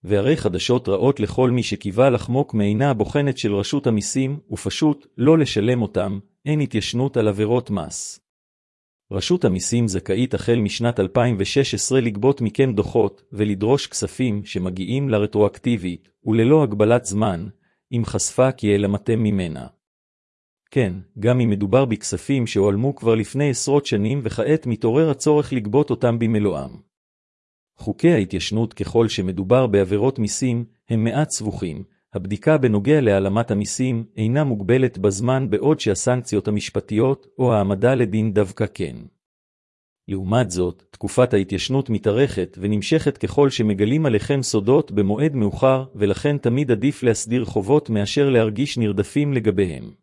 והרי חדשות רעות לכל מי שקיווה לחמוק מעינה הבוחנת של רשות המיסים, ופשוט לא לשלם אותם, אין התיישנות על עבירות מס. רשות המיסים זכאית החל משנת 2016 לגבות מכם דוחות ולדרוש כספים שמגיעים לרטרואקטיבית, וללא הגבלת זמן, אם חשפה כי העלמתם ממנה. כן, גם אם מדובר בכספים שהועלמו כבר לפני עשרות שנים וכעת מתעורר הצורך לגבות אותם במלואם. חוקי ההתיישנות ככל שמדובר בעבירות מיסים הם מעט סבוכים. הבדיקה בנוגע להעלמת המיסים אינה מוגבלת בזמן בעוד שהסנקציות המשפטיות או העמדה לדין דווקא כן. לעומת זאת, תקופת ההתיישנות מתארכת ונמשכת ככל שמגלים עליכם סודות במועד מאוחר ולכן תמיד עדיף להסדיר חובות מאשר להרגיש נרדפים לגביהם.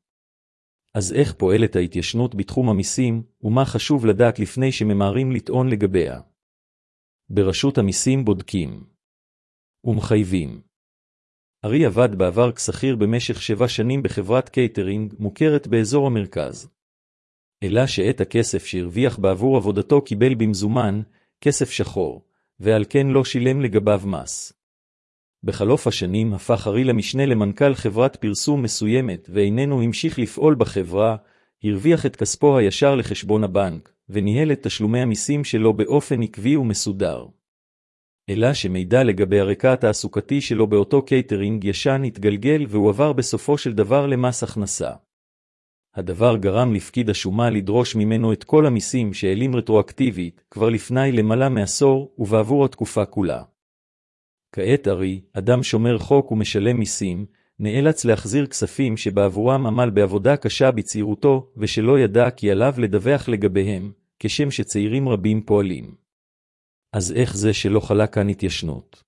אז איך פועלת ההתיישנות בתחום המיסים ומה חשוב לדעת לפני שממהרים לטעון לגביה? ברשות המיסים בודקים ומחייבים. ארי עבד בעבר כשכיר במשך 7 שנים בחברת קייטרינג מוכרת באזור המרכז. אלא שאת הכסף שהרוויח בעבור עבודתו קיבל במזומן, כסף שחור, ועל כן לא שילם לגביו מס. בחלוף השנים הפך ארי למשנה למנכ"ל חברת פרסום מסוימת ואיננו המשיך לפעול בחברה, הרוויח את כספו הישר לחשבון הבנק, וניהל את תשלומי המיסים שלו באופן עקבי ומסודר. אלא שמידע לגבי הרקע התעסוקתי שלו באותו קייטרינג ישן התגלגל והוא עבר בסופו של דבר למס הכנסה. הדבר גרם לפקיד השומה לדרוש ממנו את כל המיסים שהעלים רטרואקטיבית כבר לפני למעלה מעשור ובעבור התקופה כולה. כעת ארי, אדם שומר חוק ומשלם מיסים, נאלץ להחזיר כספים שבעבורם עמל בעבודה קשה בצעירותו ושלא ידע כי עליו לדווח לגביהם, כשם שצעירים רבים פועלים. אז איך זה שלא חלה כאן התיישנות?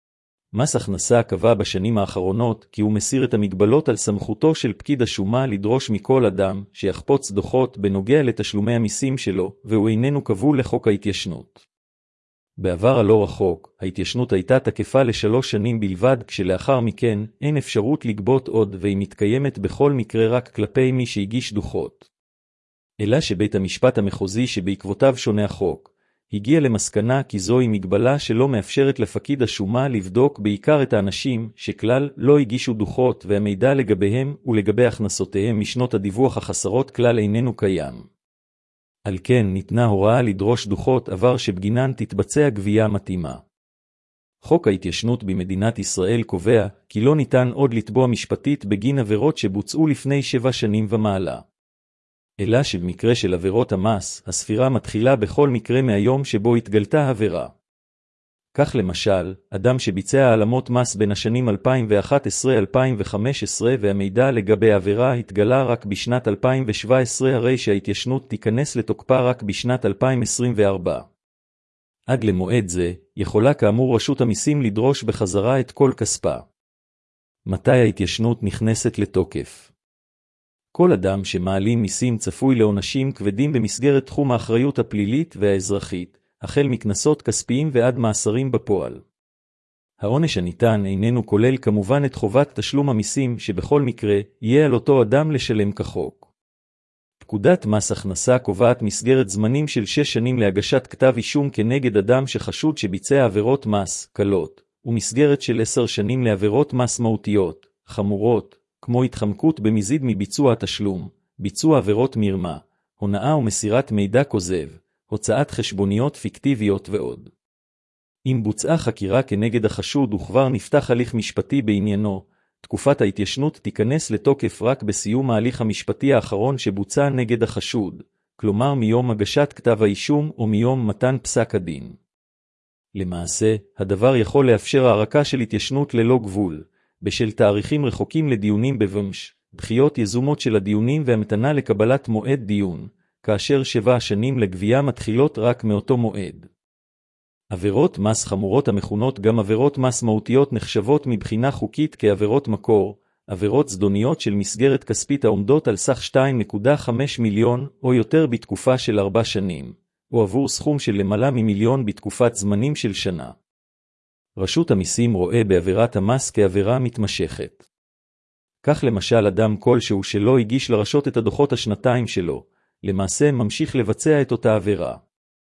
מס הכנסה קבע בשנים האחרונות כי הוא מסיר את המגבלות על סמכותו של פקיד השומה לדרוש מכל אדם שיחפוץ דוחות בנוגע לתשלומי המיסים שלו, והוא איננו כבול לחוק ההתיישנות. בעבר הלא רחוק, ההתיישנות הייתה תקפה ל3 שנים בלבד, כשלאחר מכן אין אפשרות לגבות עוד והיא מתקיימת בכל מקרה רק כלפי מי שהגיש דוחות. אלא שבית המשפט המחוזי שבעקבותיו שונה החוק, הגיע למסקנה כי זוהי מגבלה שלא מאפשרת לפקיד השומה לבדוק בעיקר את האנשים שכלל לא הגישו דוחות והמידע לגביהם ולגבי הכנסותיהם משנות הדיווח החסרות כלל איננו קיים. על כן ניתנה הוראה לדרוש דוחות עבר שבגינן תתבצע גבייה מתאימה. חוק ההתיישנות במדינת ישראל קובע כי לא ניתן עוד לתבוע משפטית בגין עבירות שבוצעו לפני 7 שנים ומעלה. אלא שבמקרה של עבירות המס, הספירה מתחילה בכל מקרה מהיום שבו התגלתה העבירה. כך למשל, אדם שביצע העלמות מס בין השנים 2011-2015 והמידע לגבי העבירה התגלה רק בשנת 2017 הרי שההתיישנות תיכנס לתוקפה רק בשנת 2024. עד למועד זה, יכולה כאמור רשות המיסים לדרוש בחזרה את כל כספה. מתי ההתיישנות נכנסת לתוקף? כל אדם שמעלים מיסים צפוי לעונשים כבדים במסגרת תחום האחריות הפלילית והאזרחית, החל מקנסות כספיים ועד מאסרים בפועל. העונש הניתן איננו כולל כמובן את חובת תשלום המיסים שבכל מקרה יהיה על אותו אדם לשלם כחוק. פקודת מס הכנסה קובעת מסגרת זמנים של 6 שנים להגשת כתב אישום כנגד אדם שחשוד שביצע עבירות מס קלות, ומסגרת של 10 שנים לעבירות מס מהותיות, חמורות, כמו התחמקות במזיד מביצוע התשלום, ביצוע עבירות מרמה, הונאה ומסירת מידע כוזב, הוצאת חשבוניות פיקטיביות ועוד. אם בוצעה חקירה כנגד החשוד וכבר נפתח הליך משפטי בעניינו, תקופת ההתיישנות תיכנס לתוקף רק בסיום ההליך המשפטי האחרון שבוצע נגד החשוד, כלומר מיום הגשת כתב האישום או מיום מתן פסק הדין. למעשה, הדבר יכול לאפשר הערכה של התיישנות ללא גבול, בשל תאריכים רחוקים לדיונים בבמש, דחיות יזומות של הדיונים והמתנה לקבלת מועד דיון, כאשר 7 שנים לגבייה מתחילות רק מאותו מועד. עבירות מס חמורות המכונות גם עבירות מס מהותיות נחשבות מבחינה חוקית כעבירות מקור, עבירות זדוניות של מסגרת כספית העומדות על סך 2.5 מיליון או יותר בתקופה של 4 שנים, או עבור סכום של למעלה ממיליון בתקופת זמנים של שנה. רשות המיסים רואה בעבירת המס כעבירה מתמשכת. כך למשל אדם כלשהו שלא הגיש לרשות את הדוחות השנתיים שלו, למעשה ממשיך לבצע את אותה עבירה.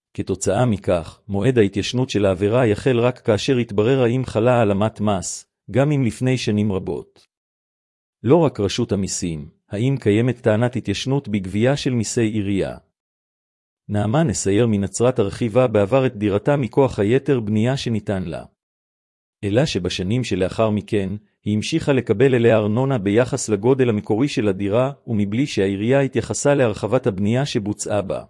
כתוצאה מכך, מועד ההתיישנות של העבירה יחל רק כאשר יתברר האם חלה העלמת מס, גם אם לפני שנים רבות. לא רק רשות המיסים, האם קיימת טענת התיישנות בגבייה של מיסי עירייה. נעמה נסייר מנצרת הרחיבה בעבר את דירתה מכוח היתר בנייה שניתן לה. אלא שבשנים שלאחר מכן, היא המשיכה לקבל אליה ארנונה ביחס לגודל המקורי של הדירה, ומבלי שהעירייה התייחסה להרחבת הבנייה שבוצעה בה.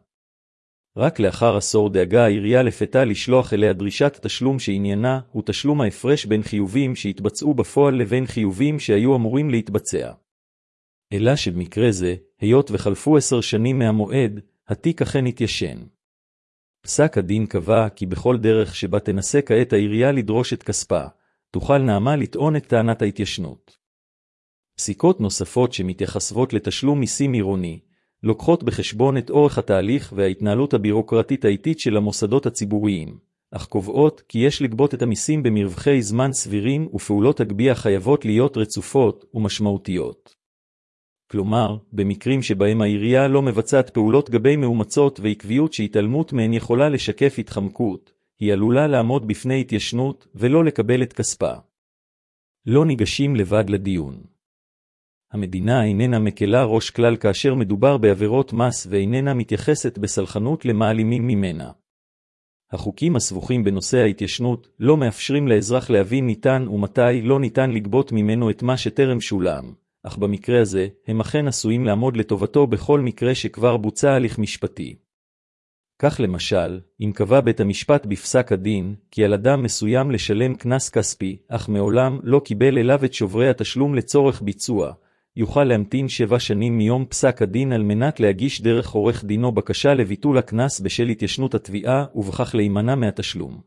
רק לאחר עשור דאגה העירייה לפתע לשלוח אליה דרישת תשלום שעניינה הוא תשלום ההפרש בין חיובים שהתבצעו בפועל לבין חיובים שהיו אמורים להתבצע. אלא שבמקרה זה, היות וחלפו 10 שנים מהמועד, התיק אכן התיישן. פסק הדין קבע כי בכל דרך שבה תנסה כעת העירייה לדרוש את כספה, תוכל נעמה לטעון את טענת ההתיישנות. פסיקות נוספות שמתייחסות לתשלום מיסים עירוני, לוקחות בחשבון את אורך התהליך וההתנהלות הבירוקרטית האיטית של המוסדות הציבוריים, אך קובעות כי יש לגבות את המיסים במרווחי זמן סבירים ופעולות הגבייה חייבות להיות רצופות ומשמעותיות. כלומר, במקרים שבהם העירייה לא מבצעת פעולות גבי מאומצות ועקביות שהתעלמות מהן יכולה לשקף התחמקות, היא עלולה לעמוד בפני התיישנות ולא לקבל את כספה. לא ניגשים לבד לדיון. המדינה איננה מקלה ראש כלל כאשר מדובר בעבירות מס ואיננה מתייחסת בסלחנות למעלימים ממנה. החוקים הסבוכים בנושא ההתיישנות לא מאפשרים לאזרח להבין ניתן ומתי לא ניתן לגבות ממנו את מה שטרם שולם, אך במקרה הזה הם אכן עשויים לעמוד לטובתו בכל מקרה שכבר בוצע הליך משפטי. כך למשל, אם קבע בית המשפט בפסק הדין כי על אדם מסוים לשלם קנס כספי, אך מעולם לא קיבל אליו את שוברי התשלום לצורך ביצוע, יוכל להמתין 7 שנים מיום פסק הדין על מנת להגיש דרך עורך דינו בקשה לביטול הקנס בשל התיישנות התביעה ובכך להימנע מהתשלום.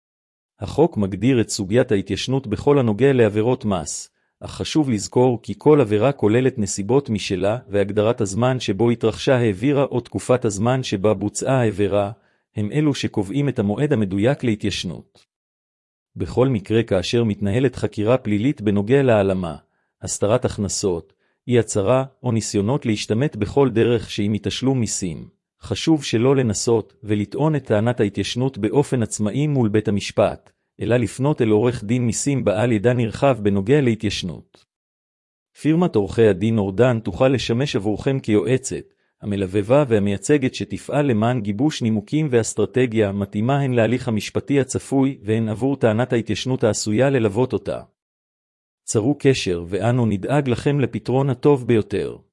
החוק מגדיר את סוגיית ההתיישנות בכל הנוגע לעבירות מס, אך חשוב לזכור כי כל עבירה כוללת נסיבות משלה והגדרת הזמן שבו התרחשה העבירה או תקופת הזמן שבה בוצעה העבירה, הם אלו שקובעים את המועד המדויק להתיישנות. בכל מקרה כאשר מתנהלת חקירה פלילית בנוגע להעלמה, הסתרת הכנסות, אי הצהרה או ניסיונות להשתמט בכל דרך שהיא מתשלום מיסים, חשוב שלא לנסות ולטעון את טענת ההתיישנות באופן עצמאי מול בית המשפט, אלא לפנות אל עורך דין מיסים בעל ידע נרחב בנוגע להתיישנות. פירמת עורכי הדין אורדן תוכל לשמש עבורכם כיועצת, המלווה והמייצגת שתפעל למען גיבוש נימוקים ואסטרטגיה מתאימה הן להליך המשפטי הצפוי והן עבור טענת ההתיישנות העשויה ללוות אותה. צרו קשר ואנו נדאג לכם לפתרון הטוב ביותר.